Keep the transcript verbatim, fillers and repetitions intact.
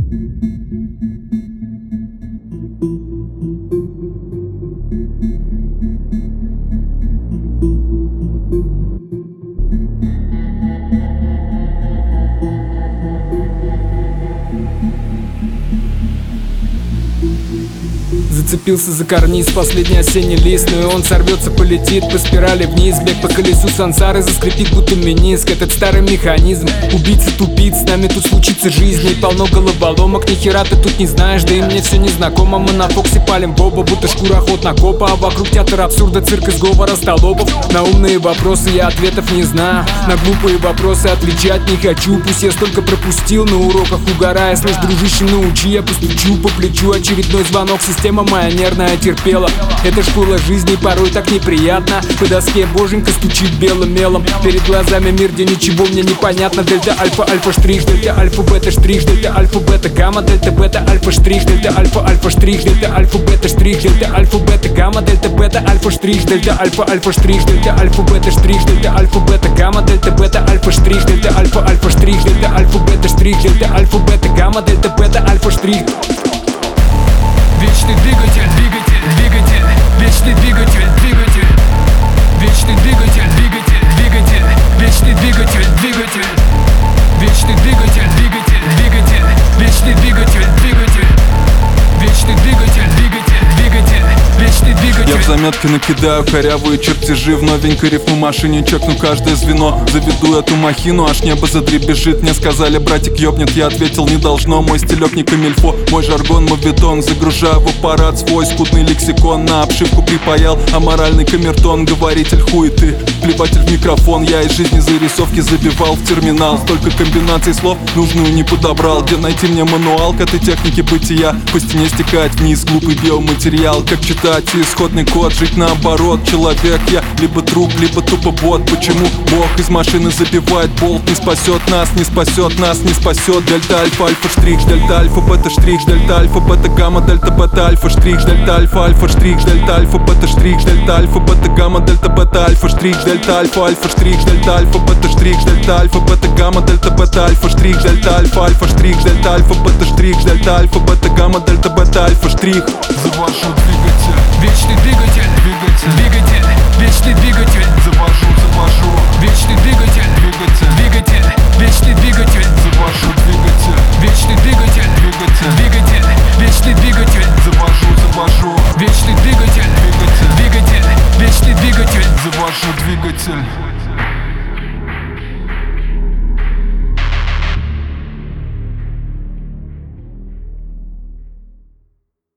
Зацепился за карниз, последний осенний лист, но и он сорвется, полетит по спирали вниз. Бег по колесу сансары заскрипит, будто мениск. Этот старый механизм, убийца тупит. С нами тут случится жизнь, и полно головоломок. Ни хера ты тут не знаешь, да и мне все незнакомо. Мы на фоксе палим боба, будто шкура охотна копа. А вокруг театр абсурда, цирк из говора столопов. На умные вопросы я ответов не знаю, на глупые вопросы отвечать не хочу. Пусть я столько пропустил на уроках, угорая. Слышь, дружище, научи, я постучу по плечу. Очередной звонок, система моя нервная терпела. Это школа жизни, порой так неприятно. По доске боженька стучит белым мелом. Перед глазами мир, где ничего мне не понятно. Дельта, альфа, альфа, штрих, дельта, альфа, бета, штрих, дельта, альфа, бета, гамма, дельта, бета, альфа, штрих, дельта, альфа, альфа, штрих, дельта, альфа, бета, штрих, дельта, альфа, бета, гамма, дельта, бета, альфа, штрих, дельта, альфа, альфа, штрих, дельта, альфа, бета, штрих, дельта, альфа, бета, гамма, дельта, бета, альфа, штрих, дельта, альфа, альфа, штрих, дельта, альфа, бета, штрих, дельта, альфа, бета, гамма, дельта, бета, альфа, штрих. Вечный двигатель, двигатель, двигатель, вечный двигатель, двигатель, вечный двигатель, двигатель, двигатель, вечный двигатель, двигатель, вечный двигатель, двигатель, двигатель, вечный двигатель, двигатель, вечный двигатель, двигатель, двигатель, вечный двигатель. Я в заметке накидаю корявые чертежи, в новенькой рифму машине чекну каждое звено. Заведу эту махину, аж небо задребежит. Мне сказали, братик ёбнет, я ответил, не должно. Мой стилек не камильфо, мой жаргон мовитон. Загружаю в аппарат свой скудный лексикон. На обшивку припаял аморальный камертон. Говоритель хуй ты, плеватель в микрофон. Я из жизни зарисовки забивал в терминал. Столько комбинаций слов, нужную не подобрал. Где найти мне мануал к этой технике бытия? По стене стекает вниз глупый биоматериал. Как читать исходный код, жить наоборот. Человек я, либо труп, либо тупо бот. Почему Бог из машины забивает болт? Не спасет нас, не спасет нас, не спасет. Дельта, альфа, альфа, штрих, дельта, альфа, бета, штрих, дельта, альфа, бета, гамма, дельта, бета, альфа, штрих, дельта, альфа, альфа, штрих, дельта, альфа, бета, штрих, дельта, альфа, бета, гамма, дельта, бета, альфа, штрих, дельта, альфа, альфа, штрих, дельта, альфа, бета, штрих, дельта, альфа, бета, гамма, дельта, бета, альфа, штрих, дельта, альфа, альфа, штрих, дельта, альфа, бета, штрих, дельта, альфа, бета, гамма, дельта, бета, альфа, штрих. Завожу двигатель, вечный двигатель, двигатель, двигатель, вечный двигатель, завожу, завожу, вечный двигатель, двигатель, двигатель, вечный двигатель, завожу двигатель, вечный двигатель.